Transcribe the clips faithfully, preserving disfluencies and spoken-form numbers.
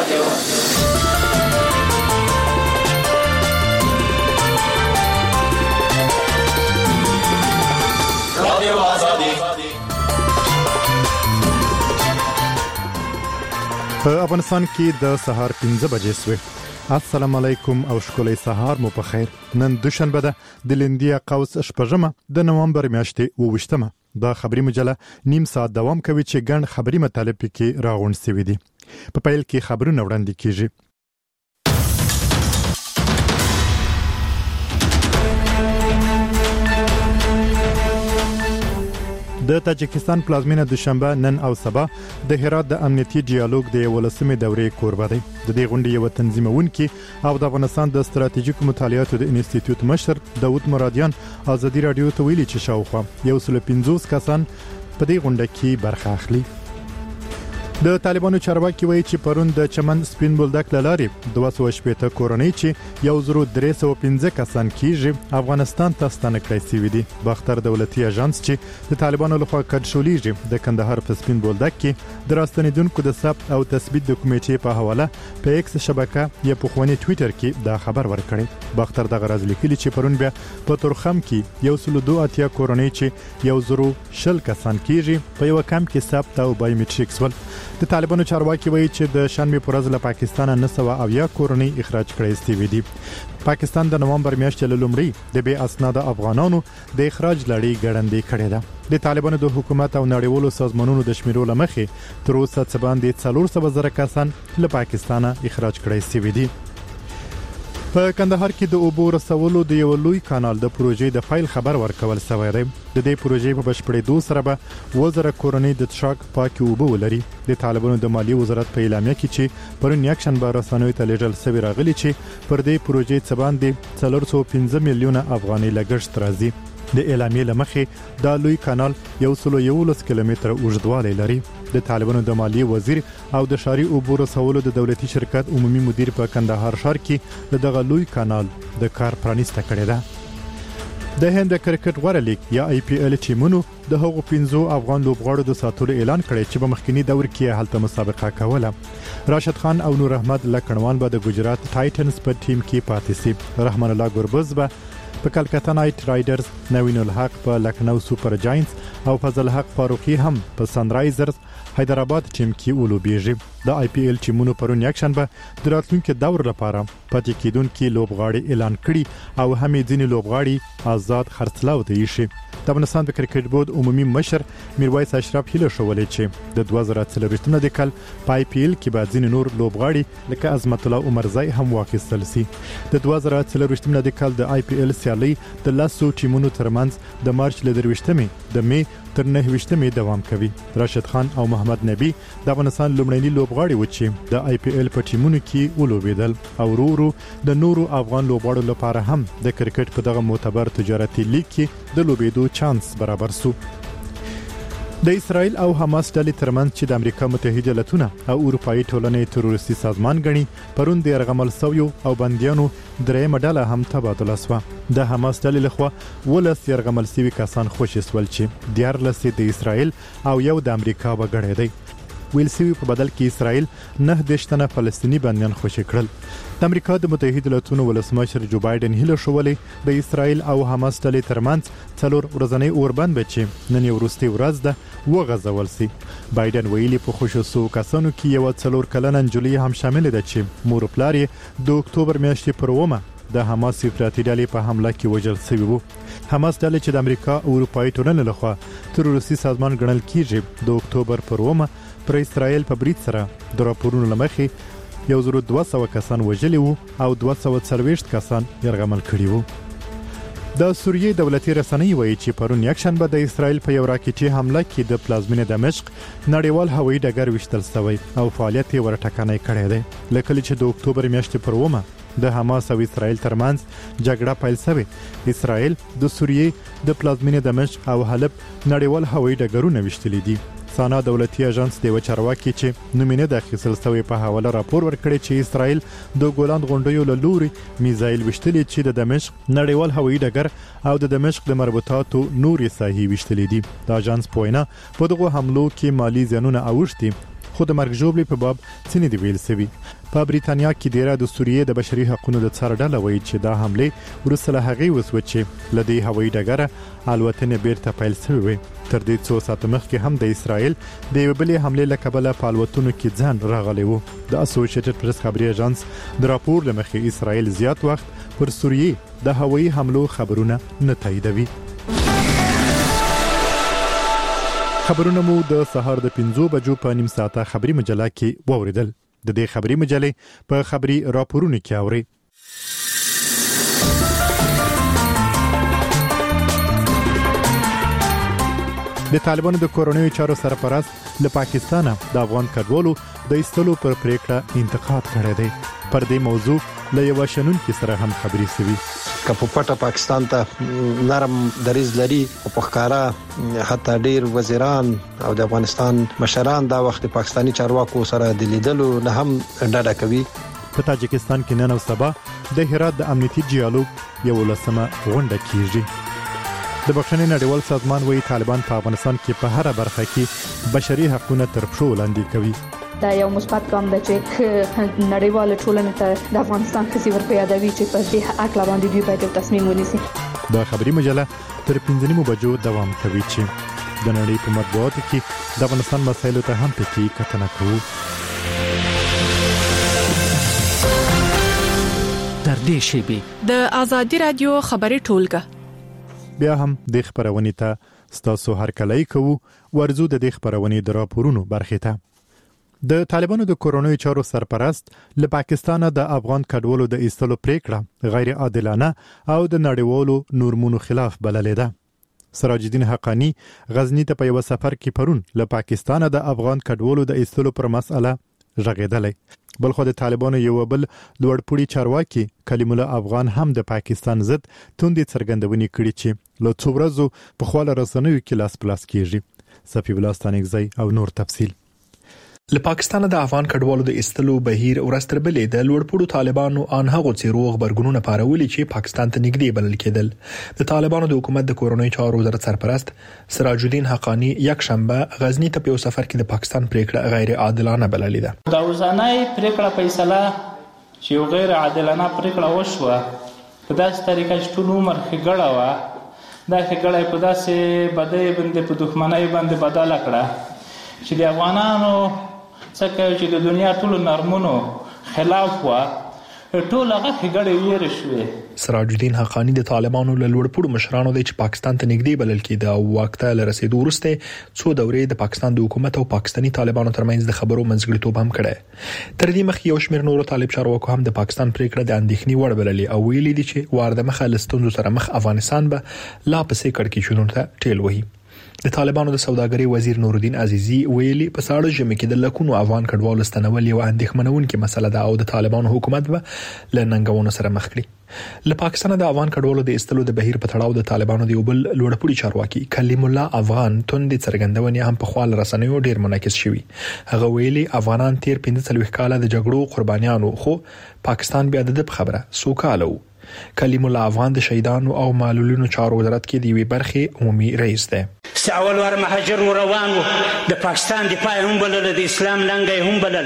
رادیو رادیو آزادی. په افغانستان کې د سهار پنځه بجې شوې. السلام علیکم او شکلې سهار مو په خیر. نن دوشنبه ده د لیندیا قوس شپږمه د نومبر میاشتې اوویشتمه. دا خبري مجله نیم ساعت دوام کوي چې ګڼ خبري مطالب کې راغونډ شوي دي. په پیل کې خبرونه وړاندې کیږي. د تاجکستان پلازمینه دوشنبه نن او سبا د هرات د امنیتي ډیالوګ د ولسمې دورې کوربه دی. د دې غونډې یو تنظیمونکي او د افغانستان د ستراتیژیکو مطالعاتو د انسټیټیوټ مشر داود مرادیان ازادي رادیو ته ویلي چې شاوخوا یو سل پنځوس کسان په دې غونډه کې برخه اخلي. د طالبانو چارواکي وایي چې پرون د چمن سپین بولدک لاري دوه سوه شپږ کورنۍ چې یو زرو درې سوه پنځه کسان کیږي افغانستان ته ستانه کړی شوی دي. باختر دولتي اژانس چې د طالبانو لخوا کنټرولېږي د کندهار په سپین بولدک کې د راستنیدونکو د ثبت او تثبیت د کمیټې په حواله په ایکس شبکه یا په خواني ټوئیټر کې دا خبر ورکړی. باختر د غرض لیکلي چې پرون بیا په تورخم کې یو سل دوه اتیا کورنۍ چې یو زرو شل کسان کیږي په یو کم کې ثبت او بایومټریکس ول. د طالبانو چارواکي وایي چې د شنبه پر ورځ له پاکستان نه سوا اویا کورنۍ اخراج کړي شوي دي. پاکستان د نومبر میاشتې له لومړۍ د بې اسناد افغانانو د اخراج لړۍ ګړندې کړې ده. د طالبانو د حکومت او نړیوالو سازمانونو د شمیرو لمخې تر اوسه څه باندې څلور سوه زره کسان له پاکستان اخراج کړي شوي دي. په کندهار کې د اوبو رسولو د یو لوی کانال د پروژې د فایل خبر ورکول شوی دی. د دې پروژې په بشپړېدو سره به وزره کورنۍ د تشاک پاکي اوبه ولري. د طالبانو د مالیې وزارت په اعلامیه کې چې پرون یکشنبه رسنیو ته لیږل شوی راغلی چې پر دې پروژې څه باندې څلور سوه پنځه میلیونه افغانۍ لګښت راځي. د اعلامیې لمخې دا لوی کانال یو سل یولس کیلومتره اوږدوالی لري. د طالبانو د مالیې وزیر او د ښاري اوبو رسولو د دولتي شرکت عمومي مدیر په کندهار ښار کې د دغه لوی کانال د کار پرانیسته کړې ده. د هند کرکټ غوړه لیګ یا آی پی ایل ټیمونو د هغو پنځو افغان لوبغاړو د ساتلو اعلان کړی چې په مخکنی دور کې هلته مسابقه کوله. راشد خان او نور احمد لکړوان به د ګجرات ټایټنز په ټیم کې پاتې شي. رحمان الله ګربز به په کلکتا نایټ رایډرز، نوین الحق په لکنو سوپر جاینټس او فضل حق فاروقي هم په سنرایزرز حیدرآباد ټیم کې ولوبېږي. د آی پی ایل ټیمونو پرون یکشنبه د راتلونکي دور لپاره پاتې کېدونکي لوبغاړي اعلان کړي او هم ځینې لوبغاړي آزاد خرڅلاو ته ایښي. د افغانستان د کرکټ بورډ عمومي مشر میرویس اشرف هیله شولې چې د دوه زره څلوېښتم د کال په آی پی ایل کې به ځینې نور لوبغاړي لکه عظمت الله عمرزی هم واخیستل شي. د دوه زره څلوېښتم د کال د آی پی ایل سیالي د لاسو ټیمونو ترمنځ د مارچ له درویشتمې د می تر نهه ویشتمې دوام کوي. راشد خان او محمد نبی د افغانستان لومړني لوبغاړي و چې د آی پی ایل په ټیمونو کې ولوبېدل او ورو ورو د نورو افغان لوبغاړو لپاره هم د کرکټ په دغه معتبر تجارتي لیګ کې د لوبېدو چانس برابر شو. د اسرائیل او حماس ډلې ترمنځ چې د امریکا متحده ایالاتونه او اروپאי ټولنې تروریستي سازمان غني پرون د يرغمل سویو او بنديانو درېمه ډله هم تبادله شوه. د حماس ډلې لخوا ولس يرغمل سوي کسان خوشي سول چې دیارلس د اسرائیل او یو د امریکا وګړي دی. ویل سوي په بدل کې اسرائیل نه دشتنه فلسطینی بنديان خوشي کړل. د امریکا د متحده ایالاتونو ولسمشر جو بایدن هیله شولې د اسرائیل او حماس ډلې ترمنځ څلور ورځنی اوربند بچي نن وروستي ورځ ده وغځول سي. بایدن ویلي په خوشو کسانو کې یو څلور کلنه نجلۍ هم شامل ده چې مور پلار یې د اکتوبر میاشتې پر اومه د حماس افراطي ډلې په حمله کې وژل شوی وو. حماس ډلې چې د امریکا او اروپאי ټولنې لخوا تروریستي سازمان ګڼل کیږي د اکتوبر پر اومه پر اسرائیل په برید سره د راپورونو لمخې یو زرو دوه سوه کسان وژلي وو او دوه سوه څلوېښت کسان یرغمل کړي وو. د سوریې دولتي رسنۍ وایي چې پرون یکشنبه د اسرائیل په یو راکټي حمله کې د پلازمینې دمشق نړیوال هوایي ډګر وشتل شوی او فعالیت یې ورټکنی کړی دی. لکه چې د اکتوبر میاشتې پر اومه د حماس او اسرائیل ترمنځ جګړه پیل شوه. اسرائیل د سوریې د پلازمینې دمشق او حلب نړیوال هوایي ډګرونه وشتلي دي. سانا دولتي اژانس د چارواکي چې نومینه د اخیستل شوی په حواله راپور ورکړی چې اسرائیل د ګولان غونډیو له لوري میزایل وشتلي چې د دمشق نړیوال هوایي ډګر او د دمشق د مربوطاتو نوري ساحې وشتلي دي. د اژانس پوینه په دغه حملو کې مالی زیانونه اوښتي خو د مرګ ژوبلې په باب څه نه دی ویل شوی. په بریتانیا کې ډیره د سوریې د بشري حقوقو د څار ډله وایي چې دا حمله وروسته له هغې وسوه چې له دې هوایي ډګره الوتنې بیرته پیل شوې وي. تر دې څو ساعته مخکې هم د اسرائیل د یوې بلې حملې له کبله په الوتنو کې ځان راغلی و. د اسوسییټډ پریس خبري اژانس د راپور له مخې اسرائیل زیات وخت پر سوریې د هوایي حملو خبرونه نه تاییدوي. خبرونه مو د سهار د پنځو بجو په نیم ساعته خبري مجله کې واوریدل. د دې خبري مجلې په خبري راپورونو کې اوري. د طالبانو د کورونی چارو سرپرست له پاکستانه د افغان کډوالو د ایستلو پر پریکړه انتقاد کړی دی. پر دې موضوع له یو شنونکي سره هم خبري سوي. که په پټه پاکستان ته نرم دریز لري او په ښکارا حتی ډیر وزیران او د افغانستان مشران دا وخت پاکستانی چارواکو سره د لیدلو نه هم ډډه کوي. په تاجکستان کې نن او سبا د هرات د امنیتي ډیالوګ یو لسمه غونډه کیږي. د بخښنې نړیوال سازمان وایي طالبان په افغانستان کې په هر برخه کې بشري حقوقونه تر پښو لاندې کوي. دا یو مثبت ګام دی چې نړیواله ټولنه ته د افغانستان خزي ور پیادوي چې په دې حق باندې دوی باید تصمیم ونیسي. دا خبري مجله تر پنځه نیمو بجو دوام کوي چې د نړۍ په مطبوعاتو کې د افغانستان مسایلو ته هم پکې کتنه کوو. تر دې شیبي د آزادي رادیو خبري ټولګه بیا هم د خبرونې ته ستاسو هرکلی کوو. ورزو د دې خبرونې د راپورونو برخه ته. د طالبانو د کورونی چارو سرپرست له پاکستانه د افغان کډوالو د ایستلو پریکړه غیر عادلانه او د نړیوالو نورمونو خلاف بللې ده. سراج الدین حقانی غزنی ته په یو سفر کې پرون له پاکستانه د افغان کډوالو د ایستلو پر مسأله ژغېدلی. بلخو د طالبانو یو بل لوړپوړي چارواکي کلیم الله افغان هم د پاکستان ضد توندې څرګندونې کړې چې له څو ورځو په خواله رسنیو کې لاس پلاس کیږي. صفی الله ستانګزی او نور تفصیل. له پاکستان د افغان کډوالو د ایستلو بهیر ورستر بلې د لوړپوړو طالبانو ان هغه څیرو خبرګونونه پارولي چې پاکستان ته نږدې بلل کېدل. د طالبانو د حکومت د کورونی چارو وزارت سرپرست سراج الدین حقانی یک شنبه غزنی ته په سفر کې د پاکستان پریکړه غیر عادلانه بللې ده. دا وزنای پریکړه فیصله چې یو غیر عادلانه پریکړه وشوه په داسې طریقه چې ټول عمر خګړه و دا خګړه په داسې بدای باندې په دښمنۍ باندې بدل کړه چې د افغانانو څنګه چې د دنیا ټول نرمونو خلاف و ټول هغه خګړې ویری شوې. سراج الدین حقانی د طالبانو له لوړپوړو مشرانو د چې پاکستان ته نږدې بلل کېده او وخت له رسیدو وروسته څو دورې د پاکستان د حکومت او پاکستانی طالبانو ترمنځ د خبرو منځګړیتوب هم کړی. تر دې مخکې یو شمېر نورو طالب چارواکو هم د پاکستان پریکړه د اندېښنې وړ بللې او ویلي دي چې وارده مخه لستونزو سره مخ افغانستان به لا پسې کړکېچونو ته ټیل وهي. د طالبانو د سوداګرۍ وزیر نور الدین عزیزی ویلي په ساړه ژمي کې د لکونو افغان کډوالو ستنول یو اندېښمنونکې مسله ده او د طالبانو حکومت به له ننګونو سره مخ کړي. له پاکستان د افغان کډوالو د ایستلو د بهیر په تړاو د طالبانو د یو بل لوړپوړي چارواکي کلیم الله افغان توندې څرګندونې هم په خپل رسنیو ډیر منعکس شوي. هغه ویلي افغانان تیر پنځه څلوېښت کاله د جګړو قربانیانو خو پاکستان بیا د خبره سوکاله وو. کلیم الله افغان د شهیدانو او معلولینو چارو وزارت کې دی وی برخه عمومي رئیس دی. اول ور مهاجر روانو د پاکستان دفاع هم بلل د اسلام لنګي هم بلل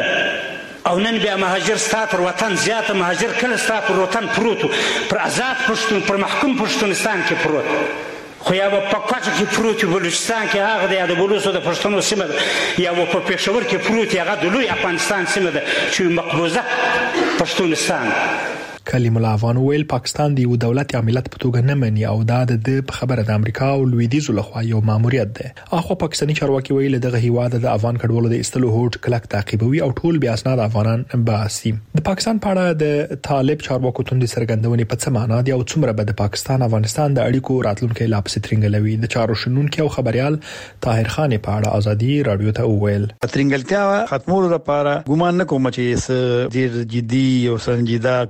او نن بیا مهاجر ستاسو وطن زیات مهاجر کله ستاسو وطن پروت پر آزاد پښتون پر محکوم پښتونستان کې پروت خو یا په پاکستان کې پروت بلوچستان کې هغه د بلوچستان د پښتنو سیمه یا په پېښور کې پروت هغه د لوی افغانستان سیمه ده چې مقبوضه پښتونستان. کلیم الله افغان ویل پاکستان د یو دولت یا ملت په توګه نه مني او دا د خبره د امریکا او لویدیځ لخوا یو ماموریت ده. اخو پاکستاني چارواکي ویل دغه هیواد د افغان کډوالو د ایستلو هوډ کلک تعقیبوي او ټول بیا اسناد افغانان باسي. د پاکستان په اړه د طالب چارواکو توندې څرګندونې په څه معنا دي او څومره به د پاکستان افغانستان د اړیکو راتلونکي لا پسې ترنګلوي. د چارو شنونکو او خبريال طاهر خان په اړه ازادي رادیو ته وویل ترنګلتیا ختمولو لپاره ګومان نه کوم چې ډیر جدي او سنجیده کوششونه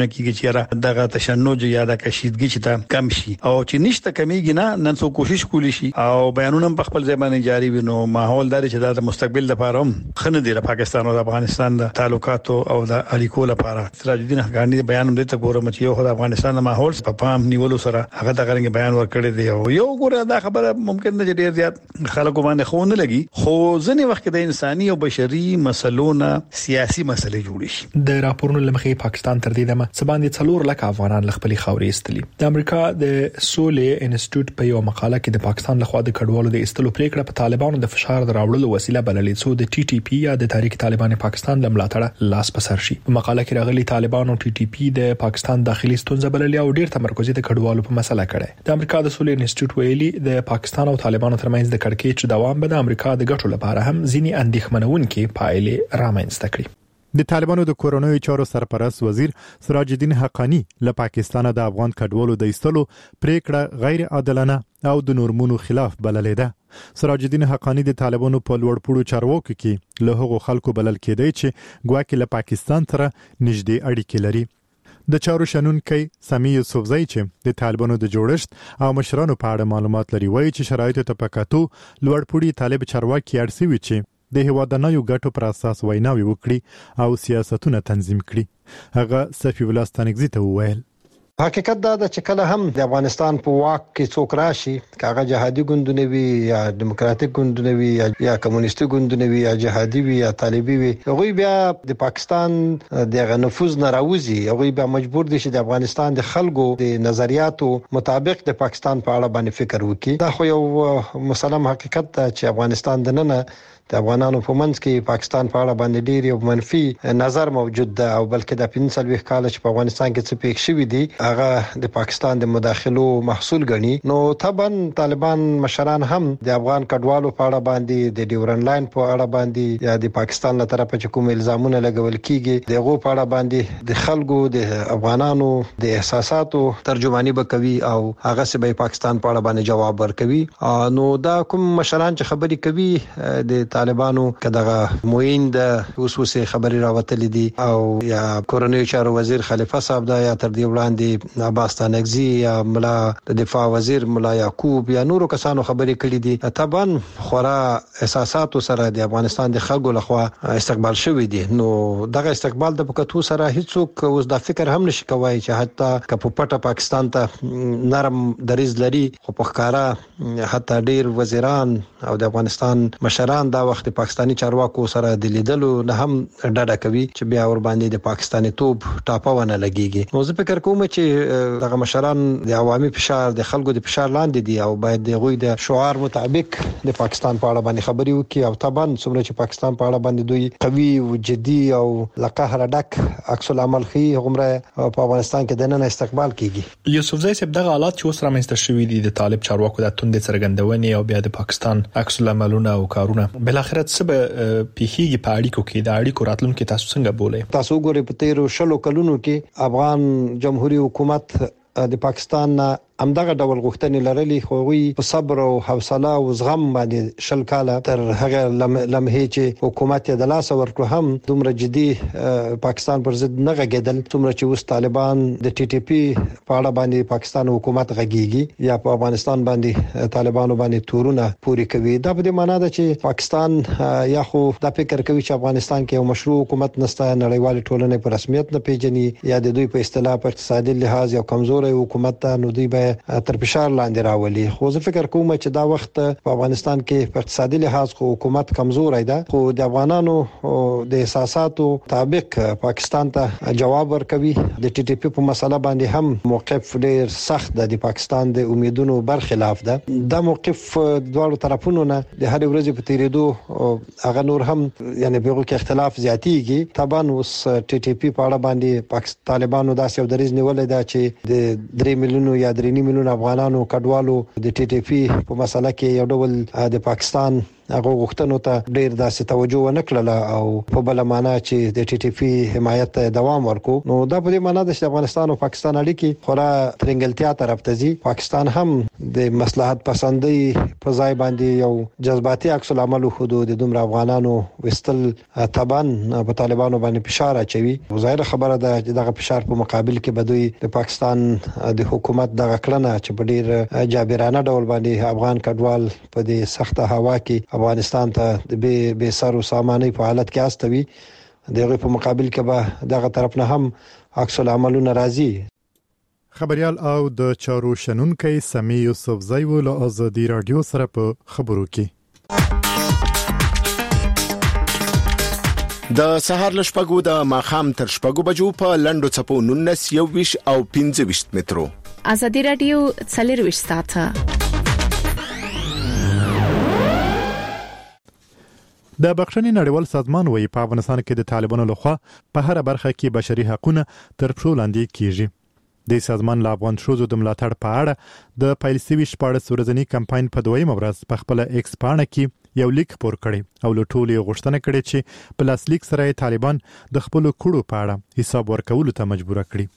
کیږي چې دغه تشنج یا د کشیدګي چې تا کم شي او چې نشته کمیږي نه نن څو کوشش کولی شي او بیانونه په خپل ځای باندې جاری وي نو ماحول دار چې د مستقبل لپاره هم خنه دی د پاکستان او د افغانستان د تعلقات او د اړیکو لپاره سراج الدین حقانی بیان هم د ګورم چې یو د افغانستان د ماحول په پام نیولو سره هغه د غرنګ بیان ورکړی دی او یو ګوره دا خبره ممکن نه ډیر زیات خلکو باندې خو نه لګي خو ځنې وخت د انساني او بشري مسلونو سیاسي مسلې جوړ شي د راپورونو لمخې پاکستان تر دې دمه سباندې څلور لک افغانان خپل خاورې استلي د امریکا د سولې انسټیټیوټ په یو مقاله کې د پاکستان لخوا د کډوالو د استلو پریکړه په طالبانو د فشار دراوړلو وسیله بللې څو د ټي ټي پی یا د تحریک طالبان پاکستان د ملاتړ لاس په سر شي په مقاله کې راغلي طالبان او ټي ټي پی د پاکستان داخلي ستونزې بللې او ډیر تمرکز د کډوالو په مسله کړي د امریکا د سولې انسټیټیوټ ویلي د پاکستان او طالبانو ترمنځ د کړکېچ دوام به د امریکا د ګټو لپاره هم ځینی اندېښمنونکې پایلې رامنځته کړي د طالبانو د کورونوي چارو سرپرست وزیر سراج الدین حقانی له پاکستان د افغان کډوالو د ایستلو پریکړه غیر عادلانه او د نورمونو خلاف بللې ده سراج الدین حقانی د طالبانو په لوړپوړو چارواکو کې له هغو خلکو بلل کېدی چې ګواکې له پاکستان سره نږدې اړیکې لري د چارو شنونکي سامي یوسفزئی چې د طالبانو د جوړښت او مشرانو په اړه معلومات لري وایي چې شرایط ته پکاتو لوړپوړي طالب چارواکي اړسوي چې د هوادنایو ګټو پر اساس ویناوي وکړي او سیاستونه تنظیم کړي هغه صفی الله ستانګزي ته وویل حقیقت دا چې کله هم د افغانستان په واک کې څوک راشي کاغه جهادي ګوندونه وي یا دیموکراتیک ګوندونه وي یا کمونیستي ګوندونه وي یا جهادي وي یا طالبي وي هغه بیا د پاکستان د نفوذ نه راوځي هغه بیا مجبور دي چې د افغانستان د خلکو د نظریاتو مطابق د پاکستان په اړه باندې فکر وکړي دا خو یو مسلم حقیقت ده چې افغانستان د نن د افغانانو په منځ کې پاکستان په اړه باندې ډیر یو منفي نظر موجود ده او بلکې د پنځلوي کال چې په افغانستان کې څه پیښ شوی دي هغه د پاکستان د مداخلو محصول ګڼي نو طبعا طالبان مشران هم د افغان کډوالو په اړه باندې د ډیورن لاین په اړه باندې یا د پاکستان له طرفه چې کوم الزامونه لګول کیږي دغه په اړه باندې د خلکو د افغانانو د احساساتو ترجمانی وکوي او هغه سه به پاکستان په اړه باندې جواب ورکوي نو دا کوم مشران چې خبري کوي د طالبانو کداغه موین د وسوسه خبري راوتلې دي او یا کورنوي چارو وزیر خلیفہ صاحب دا یا تر دې وړاندې عباس ستانکزي یا ملا د دفاع وزیر ملا یعقوب یا نورو کسانو خبري کړې دي طبعا خورا احساسات سره د افغانستان د خلکو لخوا استقبال شوی دي نو دغه استقبال د پکتو سره هیڅوک اوس د فکر هم نشي کوي چې حتی کپ پټه پاکستان ته نرم دریز لري خو په ښکارا حتی ډیر وزیران او د افغانستان مشران دا وخت پاکستانی چارواکو سره د لیدلو نه هم ډډه کوي چې بیا ور باندې د پاکستاني توپ ټاپونه لګيږي نو زه فکر کوم چې دغه مشران د عوامي فشار د خلکو د فشار لاندې دي او باید د غوي د شعار مطابق د پاکستان په اړه باندې خبري وکړي او طبعا څومره چې پاکستان په اړه باندې دوی قوي او جدي او لقهر ډک عکس العمل خي عمره په افغانستان کې د نن استقبال کیږي یوسفزئی صاحب دغه حالات چې اوس رامنځته شوي دي د طالب چارواکو د توند څرګندونې او بیا د پاکستان عکس العملونه او کارونه بل اخرت سبه پیخیږي په اړیکو کې د اړیکو راتلونکو تاسو څنګه بولئ تاسو ګورئ په تیرو شلو کلونو کې افغان جمهوریت حکومت د پاکستان همدغه ډول غوښتنې لرلې خو وی په صبر او حوصله او زغم باندې شل کاله تر هغه لمحه چې حکومت د لاس ورکړ هم دومره جدي پاکستان پر ضد نه غږیدل څومره چې اوس طالبان د ټي ټي پی په اړه باندې پاکستان حکومت غږیږي یا په افغانستان باندې طالبانو باندې تورونه پوری کوي دا په دې معنی ده چې پاکستان یا خو دا فکر کوي چې افغانستان کې یو مشروع حکومت نشته نړیوال ټولنې په رسمیت نه پیژني یا د دوی په اصطلاح په اقتصادي لحاظ یو کمزوري حکومت ته نو دوی به تر فشار لاندې راولي خو زه فکر کوم چې دا وخت په افغانستان کې په اقتصادي لحاظ خو حکومت کمزوري ده خو د افغانانو د احساساتو مطابق پاکستان ته جواب ورکوي د ټي ټي پی په مسله باندې هم موقف ډیر سخت ده د پاکستان د امیدونو برخلاف ده دا موقف دواړو طرفونو نه د هر ورځې په تیریدو هغه نور هم یعنی په کې اختلاف زیاتیږي طبعا اوس ټي ټي پی په اړه باندې پاکستان طالبانو داسې یو دریځ نیولې ده چې د درې میلیونو یا درې نیمه میلیونه افغانانو کډوالو د ټي ټي پی په مسله کې یو ډول د پاکستان هغه غوښتنو ته ډیر داسې توجه ونکړه او په بل معنا چې د ټي ټي پی حمایت ته دوام ورکو. نو دا په دې معنا د افغانستان او پاکستان اړیکې خورا ترنګلتیا طرف ته ځي. پاکستان هم د مصلحت پسندي په ځای باندې یو جذباتي عکس العمل حدود د دومره افغانانو وستل تبان په طالبانو باندې فشار اچوي. ظاهر خبره ده چې دغه فشار په مقابل کې بدوي د پاکستان د حکومت دغه کړنه چې په ډیر جابرانه ډول باندې افغان کډوال په دې سخته هوا کې افغانستان ته د به سر او ساماني په حالت کې استوي، دغه په مقابل کې به دغه طرف نه هم عکس العملونه راځي. خبريال او د چارو شنونکي سمي یوسف زیو له ازادي رادیو سره په خبرو کې. د سهار لشپګو د ماخام تر شپګو بجو په لندو چپو نونس یو ویش او پنځه ویش مترو. ازادي رادیو څلور ویش ساعته. د بخښنې نړیوال سازمان وایي په افغانستان کې د طالبانو لخوا په هر برخه کې بشري حقوقونه تر پښو لاندې کیږي. د سازمان لا افغان شوزو د ملاتړ په اړه د پایلسي شپږ ورځنی کمپاین په دویمه ورځ په خپل ایکس پاڼه کې یو لیک پور کړی او له ټولو غوښتنه کړې چې په لاس لیک سره طالبان د خپل کړو په اړه حساب ورکول ته مجبور کړي.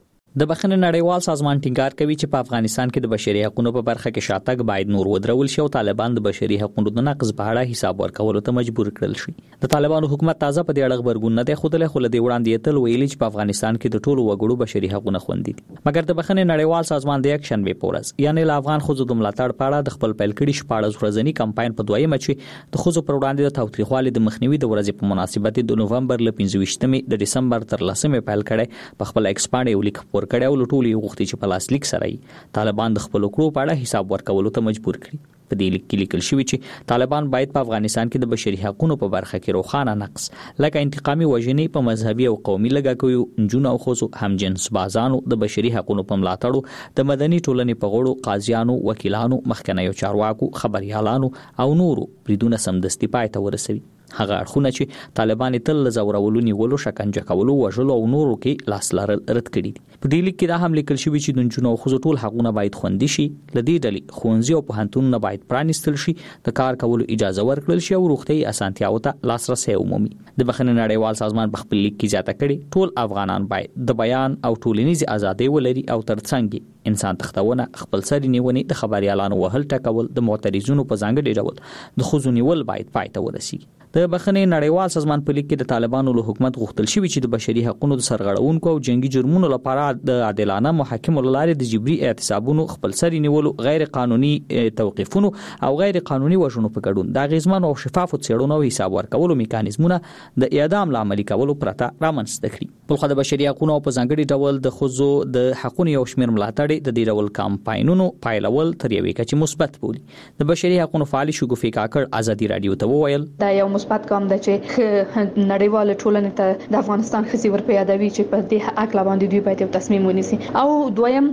د بخښنې نړیوال سازمان ټینګار کوي چې په افغانستان کې د بشري حقوقو په برخه کې شاتګ باید نور ودرول شي او طالبان د بشري حقوقو د نقض په اړه حساب ورکول ته مجبور کړل شي. د طالبانو حکومت تازه په دې اړه خبرګون نه دی خوده خو له دې وړاندې تل ویلي چې په افغانستان کې د ټولو وګړو بشري حقوقونه خوندي دي. مګر د بخښنې نړیوال سازمان د یک شنبه پورز یعنی ل افغان خوځو د ملاتړ په اړه د خپل پیل کړي شپږ ورځنی کمپاین په دویمه چې د خوځو پر وړاندې د تاوتریخوالي د مخنیوي د ورځې په مناسبت د نوومبر ل پنځه ویشتمې د دسمبر تر لسمې پیل کړي په خپل ایکسپاند یو لیک پور کړي او ټولو غوښتي چې په لاس لیک سره طالبان د خپل کړو په اړه حساب ورکولو ته مجبور کړي. په دې لیک کې لیکل شوی چې طالبان باید په افغانستان کې د بشري حقوقو په برخه کې روښانه نقص لکه انتقامي وژنې په مذهبي او قومي لګاکوي جنونو او خصو همجنس بازانو د بشري حقوقو په ملاتړو د مدني ټولنې په غړو قاضیانو وکیلانو مخکنیو چارواکو خبريالانو او نورو بریدونه سمدستي پای ته ورسوي. هغه اړخونه چې طالبان تل زورولو نیولو شکنجه کولو وژلو او نورو کې لاس لارل رد کړي دي. په دې لیک کې دا هم لیکل شوی چې د جنونو او خصو ټول حقوقونه باید خوندي شي، لدې ډلې خونځي او پوهنتونونه باید پرانیستل شي، د کار کولو اجازه ورکړل شي او روغتي اسانتیاو ته لاسرسي ومومي. د بخښنې نړیوال سازمان په خپل لیک کې زیاته کړي ټول افغانان باید د بیان او ټولنیز ازادي ولري او ترڅنګ انسان تختونه خپل سری نیونې د خبريالانو وهل ټکول د معترضونو په ځانګړي ډول د خوځو نیول باید پای ته ورسیږي. د بخښنې نړیوال سازمان په لیک کې د طالبانو له حکومت غوښتل شوی چې د بشري حقوقو د سرغړونکو او جنگي جرمونو لپاره د عادلانه محاکمو لارې د جبري اعتصابونو خپل سری نیولو غیر قانوني توقيفونو او غیر قانوني وژنو په ګډون د غیزمن او شفافو څېړنو او حساب ورکولو میکانیزمونه د اعدام لامل کولو پرته رامنځته کړي. په خو د بشري حقوقو په ځانګړي ډول د خوځو د حقوقو یو شمېر ملاتړ د دې ډول کمپاینونو پایلول تر یوې کچې مثبت بولي. د بشري حقوقو فعال شګوفي کاکړ ازادي رادیو ته وویل دا یو مثبت ګام دی چې نړیواله ټولنه ته د افغانستان خزي ور پیادوي چې په دې حق باندې دوی باید یو تصمیم ونیسي. او دویم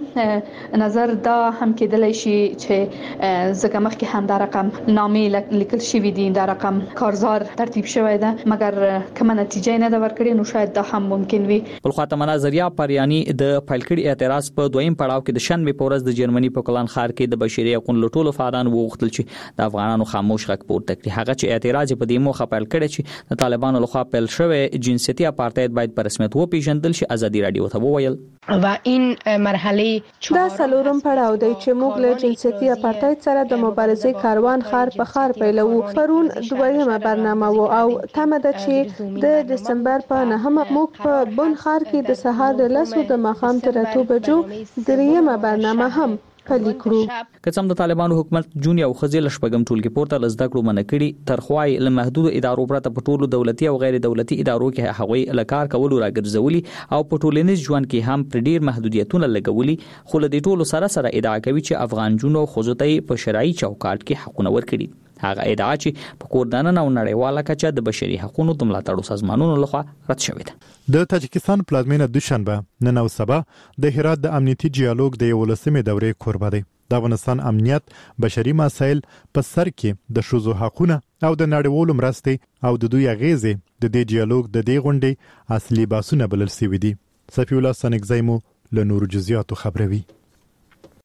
نظر دا هم کېدلی شي چې زکه مخکې هم دا رقم نامې لیکل شوی دي، دا رقم کارزار ترتیب شوی ده، مګر کومه نتیجه نه ده ورکړې، نو شاید دا هم ممکن وي. بل خو ته مناظریا پریانی د فایل کړي اعتراض په دویم پړاو کې د شنبه په ورځ د جرمني په کلان ښار کې د بشري حقوقو ټولو فعالانو وغوښتل چې د افغانانو خاموش غږ پورته کړي. هغه چې اعتراض په دې موخه پیل کړی چې د طالبانو لخوا پیل شوی جنسیتي اپارتاید باید په رسمیت وپیژندل شي. ازادي رادیو ته وویل و این مرحله دا څلورم پړاو دی چې موږ له جنسیتي اپارتاید سره د مبارزې کاروان خار په خار پیلوو. پرون دویمه برنامه وو او تمه ده چې د دسمبر په نهمه موږ په بن خار کې د سهار د لسو د ماښام تر اتو بجو دریمه برنامه هم پلي کړو. کڅم د طالبانو حکومت جون یو خزل شپږم ټولګي پورته لزده کړو منکړي ترخوای له محدود ادارو پرته په ټولو دولتي او غیر دولتي ادارو کې هغوی لکار کول راګرځولي او په ټولنیز ژوند کې هم پر ډیر محدودیتونه لګولي. خو له دې ټولو سره سره ادعا کوي چې افغان جنونو خوځوتې په شرعي چوکاټ کې حقونه ورکړي. هغه ادعا چې په کوردانه او نړیواله کچه د بشري حقوقو د ملاتړ سازمانونو لخوا رد شوې ده. د تاجکستان پلازمینه دوشنبه نن او سبا د هرات د امنیتي ډیالوګ د یولسمې دورې کوربه دی. د افغانستان امنیت، بشري مسایل په سر کې د شوزو حقوقونه او د نړیوالو مرستې او د دوی اغیزې د دې ډیالوګ د دې غونډې اصلي باسونه بلل شوي دي. صفی الله سنگزیمو له نورو جزئیاتو خبروي.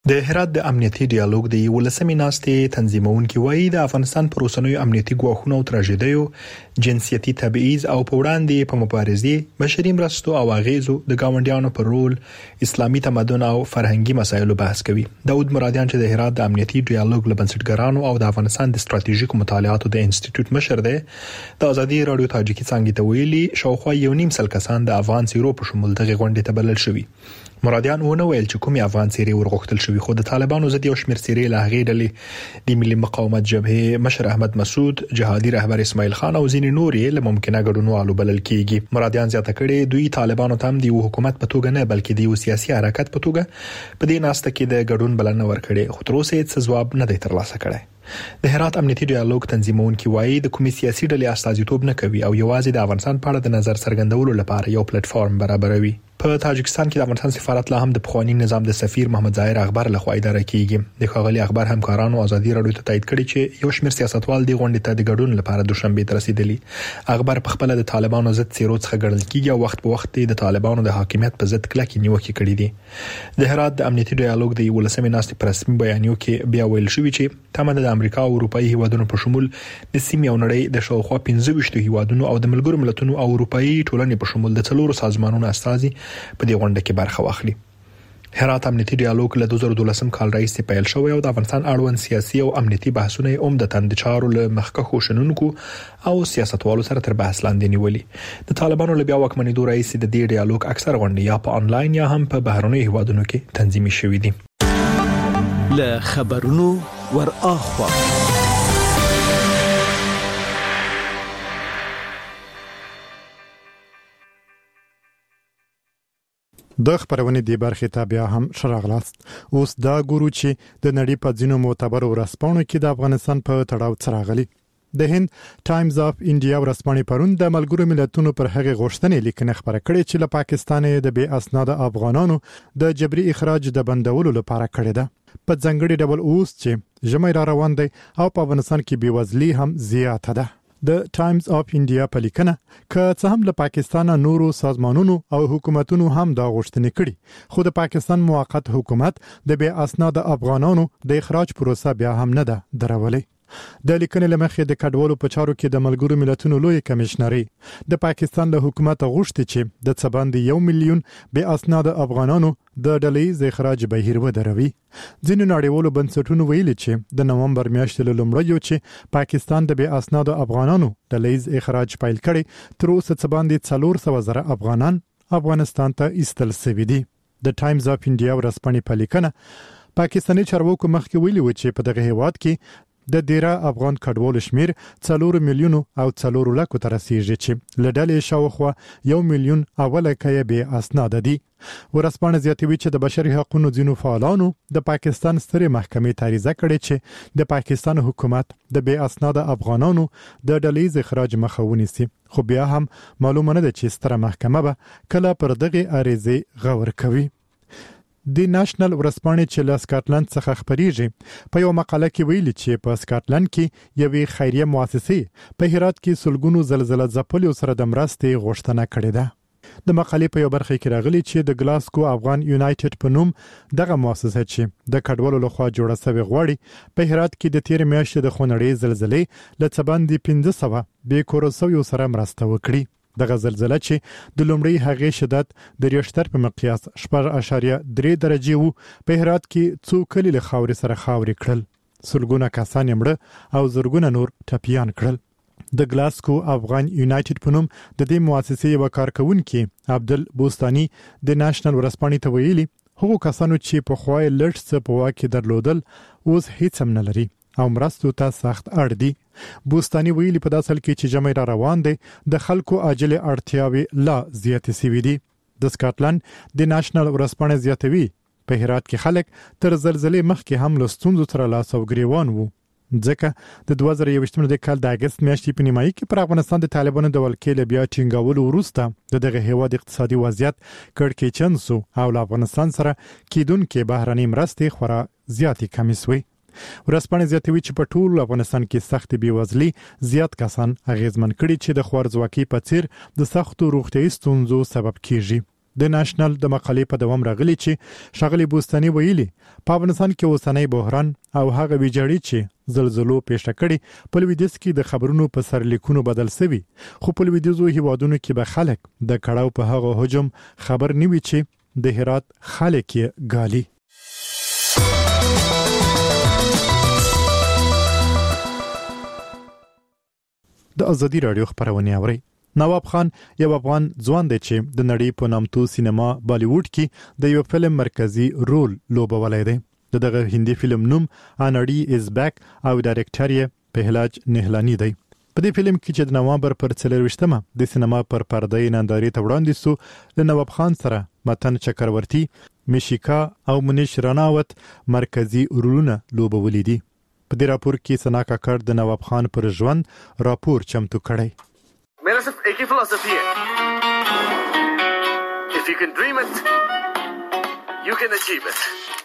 د هرات د امنیتي ډیالوګ د ولسمې ناستې تنظیمونکو وایي د افغانستان پر اوسنیو امنیتي ګواښونو او تراژیدیو جنسيتي تبعیض او په وړاندې په مبارزې بشري مرستو او اغیزو د گاونډیانو پر رول اسلامي تمدن او فرهنګي مسایلو بحث کوي. داود مرادیان چې د هرات د امنیتي ډیالوګ لبنسټګرانو او د افغانستان د ستراتیژیکو مطالعاتو د انسټیټیوټ مشر دی، د ازادي رادیو تاجیکي څنګه ته ویلي شاوخوا یو نیم سل کسان د افغان سیرو په شمول دغه غونډې ته بلل شوي. مرادیان ونه ویل چې کومي افغان سیري ورغښتل شوی، خو د طالبانو ضد یو شمېر سیري له هغې ډلې د ملي مقاومت جبهه مشر احمد مسعود، جهادي رهبر اسماعیل خان او ځینې نور یې له ممکنه ګډونوالو بلل کیږي. مرادیان زیاته کړي دوی طالبانو ته د حکومت په توګه نه بلکې د سیاسي حرکت په توګه په دې ناسته کې د ګډون بلنه ورکړي، خو تر اوسه هیڅ ځواب نه دی ترلاسه کړی. د هرات امنیتي ډیالوګ تنظیمونکو وایي د کومې سیاسي ډلې استازیتوب نه کوي او یوازې د افغانستان په اړه د نظر څرګندولو لپاره یو پلیټ فارم برابروي. په تاجکستان کې د افغانستان سفارت لا هم د پخوانی نظام د سفیر محمد ظاهر اخبار له خوا اداره کیږي. د ښاغلي اخبار همکارانو ازادي رادیو ته تایید کړی چې یو شمېر سیاستوال د غونډې ته د ګډون لپاره دوشنبه ته رسیدلی. اخبار په خپل د طالبانو ضد سیرو څخه ګڼل کیږي او وخت په وخت د طالبانو د حاکمیت په ضد کلکې نیوکې کړې دي. د هرات د امنیتي ډیالوګ د ولسمې ناستې په رسمي بیانیو کې بیا ویل شوی چې تمه د امریکا او اروپאי هیوادونو په شمول د سیمې او نړۍ د شاوخوا پنځه ویشت هیوادونو او د ملګرو ملتونو او اروپאי ټولنې په شمول د څلورو سازمانونو استازي په دې غونډه کې برخه واخلي. هرات امنیتي ډیالوګ له دوه زره دولسم کال راهیسې پیل شوی او د افغانستان اړوند سیاسي او امنیتي بحثونه عمدتاً د چارو له مخکښو شنونکو او سیاستوالو سره تر بحث لاندې نیولي. د طالبانو له بیا واکمنېدو راهیسې د دې ډیالوګ اکثر غونډې یا په انلاین یا هم په بهرنیو هیوادونو کې تنظیمي شوې دي. له خبرونو ور اخوا د خبرونې دی برخه ته بیا هم شراغلاست. اوس دا ګورو چې د نړۍ په ځینو معتبرو ورځپاڼو کې د افغانستان په تړاو څراغلي. د هند ټایمز اف انډیا ورځپاڼې پرون د ملګرو ملتونو پر هغه غوښتنې لیکنه خبره کړې چې له پاکستان د بې اسناد افغانانو د جبري اخراج د بندولو لپاره کړې ده. په ځنګړي ډول اوس چې ژمي را روان دی او په افغانستان کې بېوزلي هم زیاته ده. د ټایمز اف انډیا په لیکنه که څه هم له پاکستان نورو سازمانونو او حکومتونو هم دا غوښتنې کړي، خو د پاکستان موقت حکومت د بې اسناد افغانانو د اخراج پروسه بیا هم نه ده درولې. د لیکنې لمخې د کډوالو په چارو کې د ملګرو ملتونو لوی کمشنري د پاکستان له حکومت غوښتي چې د څباندې یو میلیون بې اسناد افغانانو د ډلهیز اخراج بهیر ودروي. ځینې نړیوالو بنسټونو ویلي چې د نومبر میاشتې له لومړیو چې پاکستان د بې اسناد افغانانو ډلهیز اخراج پیل کړي، تر اوسه څباندې څلور سوه زره افغانان افغانستان ته ایستل شوي دي. د ټایمز اف انډیا ورځپاڼې په لیکنه پاکستاني چارواکو مخکې ویلي و چې په دغه هیواد کې د ډیره افغان کډوالو شمیر څلور میلیونو او څلور لکو ته رسیږي چې له ډلې شاوخوا یو میلیون اوله کې بې اسناد دي. ورځپاڼه زیاتوي چې د بشري حقوقو ځینو فعالانو د پاکستان سترې محکمې تعریضه کړې چې د پاکستان حکومت د بې اسناد افغانانو د ډلهیز اخراج مخه ونیسي، خو بیا هم معلومه نه ده چې ستره محکمه به کله پر دغه عریضې غور کوي. د نېشنل ورځپاڼې چې له سکاټلند څخه خبريږي په یو مقاله کې ویلي چې په سکاټلند کې یوې خیریه مؤسسې په هرات کې سلګونو زلزلہ ځپلو سره د مرستې غوښتنه کړې ده. د مقالې په یو برخه کې راغلي چې د ګلاسکو افغان یونایټډ په نوم دغه مؤسسه چې د کډوالو لخوا جوړه شوې غواړي په هرات کې د تیر میاشتې د خونړۍ زلزلې له څباندې پنځه سوه بې کور شویو سره مرسته وکړي. دغه زلزلہ چې د لومړی هغې شدت د ریشتر په مقیاس شپږ اعشاریه درې درجې وو، په هرات کې څو کلی له خاورې سره خاورې کړل، سلګونه کسان یې مړه او زرګونه نور ټپیان کړل. د ګلاسکو افغان یونایټډ په نوم د دې مؤسسې یو کارکونکي عبدل بوستاني د نېشنل ورځپاڼې ته ویلي هغو کسانو چې په خوای لړ څه په واکه درلودل اوس هیڅ هم نه لري او مرستو ته سخت اړ دي. بوستاني ویلي په داسل کې چې ژمي را روان دي د خلکو عاجل اړتیاوې لا زیاتې سوي دي. د سکاټلند د نېشنل ورځپاڼې زیاتوي په هرات کې خلک تر زلزلې مخکې هم له ستونزو سره لاس او ګریوان وو، ځکه د دوه زره یوویشتم کال د اګست میاشتې په نیمایي کې پر افغانستان د طالبانو د ولکې له بیا ټینګولو وروسته د دغه هیواد اقتصادي وضعیت کړکېچن سو او له افغانستان سره کېدونکې بهرنۍ مرستې خورا زیاتې کمې سوې. ورځپاڼه زیاتوي چې په ټول افغانستان کې سخت بېوزلي زیات کسان اغیزمن کړي چې د خوارځواکۍ په څیر د سختو روغتیايي ستونزو سبب کیږي. د نېشنل د مقالې په دوام راغلی چې شغلي بوستاني ویلي په افغانستان کې اوسنۍ بحران او هغه ویجاړي چې زلزلو پیښه کړي په لویدیځ کې د خبرونو په سرلیکونو بدل شوی خو په لویدیځو هیوادونو کې به خلک د کړهو په هغه هجوم خبر نیوي چې د هرات خلک یې ګالي. د ازادي رادیو خبرونه اوري. نواب خان یو افغان ځوان دی چې د نړۍ په نامتو سینما بالیووډ کې د یو فلم مرکزی رول لوبولی دی. دغه هندي فلم نوم انړی از بیک او ډایرکټر یې پهلاج نهلانی دی. په دې فلم کې چې د نوامبر پر څلرویشتمه د سینما پر پرده نندارې ته وړاندې سو د نواب خان سره متن چکرورتی، میشیکا او منیش راناوت مرکزی رولونه لوبولي دي. په دې راپور کې سنا کاکړ د نواب خان پر ژوند راپور چمتو کړی. मेरा सिर्फ एक ही फिलॉसफी है, if you can dream it, you can achieve it.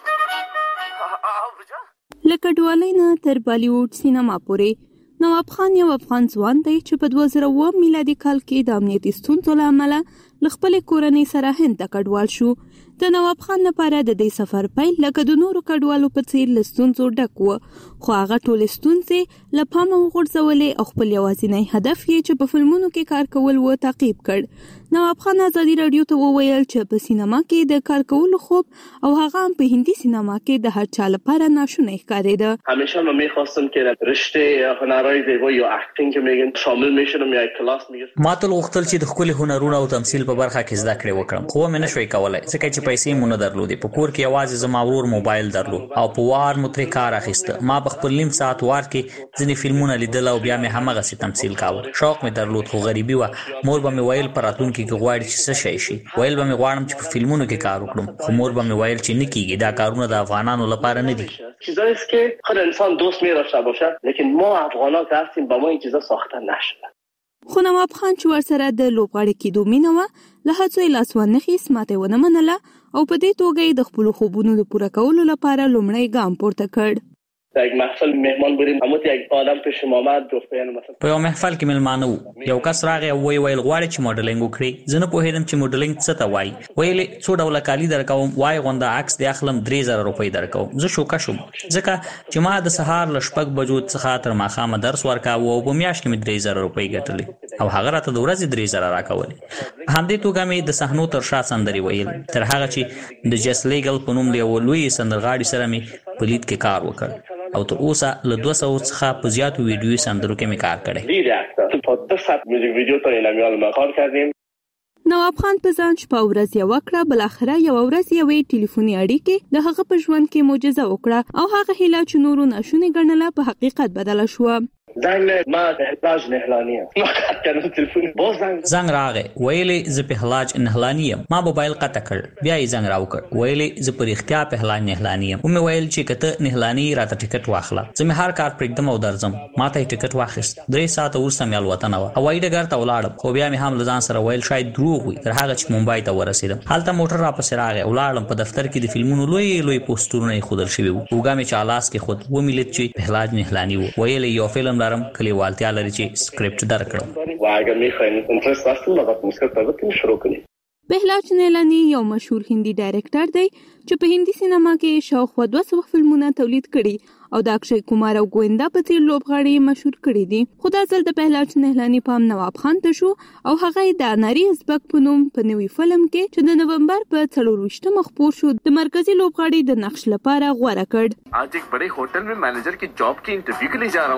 لکه ډوالۍ نه تر بالیووډ سینما پورې نواب خان یو افغان ځوان دی چې په دوه زره اووه میلادي کال کې د امنیتي ستونزو له امله له خپلې کورنۍ سره هند ته کډوال شو. د نواب خان لپاره د دې سفر پیل لکه د نورو کډوالو په څیر له ستونزو ډک و، خو هغه ټولې ستونزې له پامه وغورځولې او خپل یوازینی هدف یې چې په فلمونو کې کار کول و تعقیب کړ. نواب خان ازادي رادیو ته وویل چې په سینما کې د کار کولو خوب او هغه هم په هندي سینما کې د هر چا لپاره ناشونی ښکارېده. همیشه من می‌خواستم که رشته هنرهای دیگه یا اکتینگ که میگن شامل میشم یا کلاس میگم. ما ته غوښتل چې د خپل هنرونو او تمثيل په برخه کې زده کړې وکړم، خو مې نشوي کولای ځکه چې پیسې مونږ نه درلودې. په کور کې یوازې زما ورور موبایل درلود او په وار مو ترې کار اخیسته. ما په خپل نیم ساعت وار کې ځینې فلمونه لیدل او بیا مې همغسې تمثيل کاوه. شوق مې درلود خو غریبي وه. مور به مې ویل په راتلونکي کې غواړي چې څه شی شي. ویل به مې غواړم چې په فلمونو کې کار وکړم، خو مور به مې ویل چې نه کیږي، دا کارونه د افغانانو لپاره نه دي. چیزایی است که هر انسان دوست می‌داشته باشه، لیکن ما افغان‌ها که هستیم با ما این چیزا ساخته نشده. خو نواب خان چې ورسره د لوبغاړي کېدو مینه وه، له هڅو یې لاس وانخیست، ماته ونه منله او په دې توګه یې د خپلو خوبونو د پوره کولو لپاره لومړی ګام پورته کړ. در یک محفل مهمان بودیم، همون یک آدم پیش ما آمد گفت یعنی مثلا په یو محفل کې ملمانه وو، یو کس راغی او وی ویل غواړي چې ماډلینګ وکړي. زه نه پوهېدم چې ماډلینګ څه ته وایي. ویل څو ډوله کالي درکوم، وای غونډه عکس دی اخلم، درې زره روپۍ درکوم. زه شوکه شوم ځکه چې ما د سهار له شپږ بجو څخه تر ماښامه درس ورکاوه او په میاشت کې مې درې زره روپۍ ګټلې او هغه راته د ورځې درې زره راکولې. په همدې توګه مې د صحنو تر شا سندرې ویل تر هغه چې د جس لیګل په نوم د یو لوی سندرغاړي سره مې په لید کې کار وکړ او تر اوسه له دوه سوه څخه په زیاتو ویډیو سندرو کې مې کار کړی. تا دو صد میوزیک ویدیو تا این امیال ما کار کردیم. نواب خان په ځان شپه ورځ یو وکړه، بل اخره یو ورځ یوې ټلیفوني اړیکې د هغه په ژوند کې معجزه وکړه او هغه هیله چې نورو ناشونی ګڼله په حقیقت بدله شوه. زنگ ما پهلاج نهلانی ام ما قطع کردم تلفن باز زنگ زنگ راغی ویلې زه پهلاج نهلانی یم. ما موبایل قطع کړ، بیا یې زنگ راوکړ ویلې زه په رښتیا پهلاج نهلانی یم. ومې ویل چې کته نهلانی راته ټیکټ واخله، زه مې هر کار پرېږدم او درځم. ما ته ټیکټ واخیست، درې ساعته وروسته مې الوتنه وه. هوایي ډګر ته ولاړم، خو بیا مې هم له ځان سره ویل شاید دروغ وي تر هغه چې ممبای ته ورسېدم. هلته موټر راپسې راغی، ولاړم. په دفتر کې د فلمونو لوی لوی پوسټرونه ایښودل شوي وو. اوږه مې چې الاس کېښود ومې لید چې پهلاج نهلاني و. ویل یو فلم لرم کلیوالتیا لري چې سکرپټ درکړم و اگر میخواین انترست هستیم لغت مسکت تازه شروع کنیم. پهلاج نهلانی یو مشهور هندي ډایرکټر دی چې په هندي سینما کې شاوخوا دوه سوه فلمونه تولید کړي او د اکشي کمار او ګویندا په څیر لوبغاړي مشهور کړي دي. خو دا ځل د پهلاج نهلانی پام نواب خان ته شو او هغه د ناری ازبک په نوم په نوي فلم کې چې د نومبر په څلورویشتمه خپور شو د مرکزی لوبغاړي د نقش لپاره غوړه کړ. आज एक बड़े होटल में मैनेजर की जॉब की इंटरव्यू के लिए जा रहा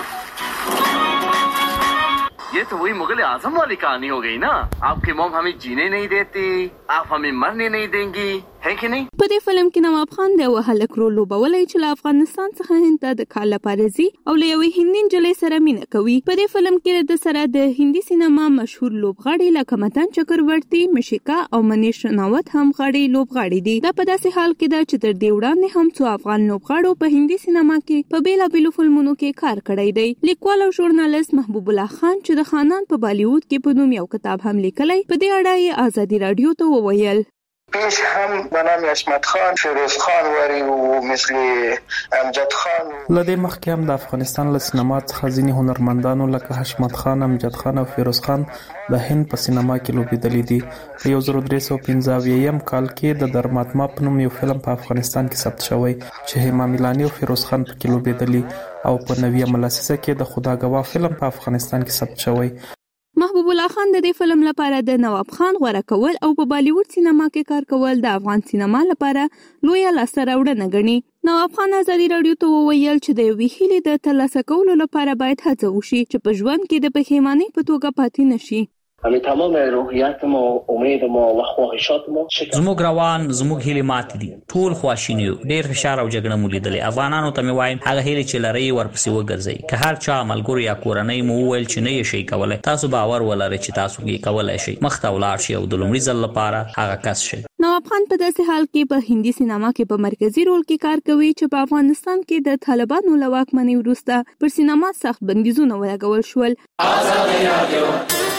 हूँ. ये तो वही मुगल आजम वाली कहानी हो गई ना. आपकी मॉम हमें जीने नहीं देती, आप हमें मरने नहीं देंगी, है कि नहीं. په دې فلم کې نواب خان د یو هلک رول لوبولی چې له افغانستان څخه هند ته د کار لپاره ځي او له یوې هندي نجلۍ سره مینه کوي. په دې فلم کې د سره د هندي سینما مشهور لوبغاړي لکه متن چکرورتی، مشیکا او منیش راناوت هم غاړي لوبغاړي دي. دا په داسې حال کې ده چې تر دې وړاندې هم څو افغان لوبغاړو په هندي سینما کې په بیلابیلو فلمونو کې کار کړی دی. لیکوال او ژورنالیست محبوب الله خان چې د خانان په بالیووډ کې په نوم یو کتاب هم لیکلی، په دې اړه یې ازادي رادیو ته وویل. پیش هم به نام عصمت خان، فیروز خان وری و مثل امجد خان. لدې مخکې هم د افغانستان له سینما څخه ځینې هنرمندانو لکه حشمت خان، امجد خان او فیروز خان د هند په سینما کې لوبېدلي دي. په یو زر درې سوه پنځه اویایم کال کې د درماتما په نوم یو فلم په افغانستان کې ثبت شوی چې هما میلانی او فیروز خان پکې لوبېدلي، او په نویمه لسیزه کې د خداګوا فلم په افغانستان کې ثبت شوی. محبوب الله خان د دې فلم لپاره د نواب خان غوړه کول او په بالیووډ سینما کې کار کول د افغان سینما لپاره لویه لاسته راوړنه ګڼي. نواب خان ازادي راډیو ته وویل چې د یوې هیلې د ترلاسه کولو لپاره باید هڅه وشي چې په ژوند کې د پښیمانۍ په توګه پاتې نشي. همه تمام روحیات ما، امید ما و خواهشات ما زموږ روان زموږ هیلې مات دي، ټول خواشینیو، ډېر فشار او جګړه مو لیدلې. افغانانو ته مې وایم هغه هیلې چې لري ورپسې وګرځئ. که هر چا ملګرو یا کورنۍ مو وویل چې نه یې شي کولای، تاسو باور ولرئ چې تاسو یې کولای شئ. مخ ته ولاړ شئ او د لومړي ځل لپاره هغه کس شئ. نواب خان په داسې حال کې په هندي سینما کې په مرکزی رول کې کار کوي چې په افغانستان کې د طالبانو له واکمنۍ وروسته پر سینما سخت بندیزونه ولګول شول. آزاد رادیو